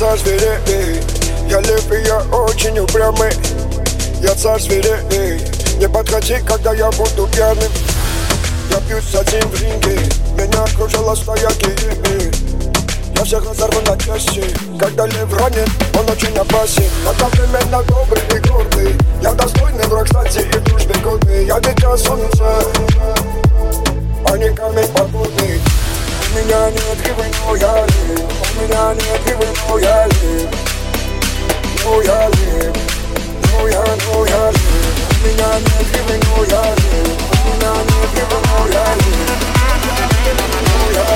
царь зверей, я лев и я очень упрямый. Я царь зверей, не подходи, когда я буду пьяным. Я бьюсь один в ринге, меня окружила стая геев. Я всех разорву на части, когда лев ранен, он очень опасен. Одновременно добрый и гордый, я достойный враг, кстати, и в дружбе годный. Я дитя солнца, а не камень подводный. У меня нет гривы, но я лев. У меня нет гривы, но я лев. Но я лев. Но я лев. У меня нет гривы, но я лев. У меня нет гривы, но я лев. Но я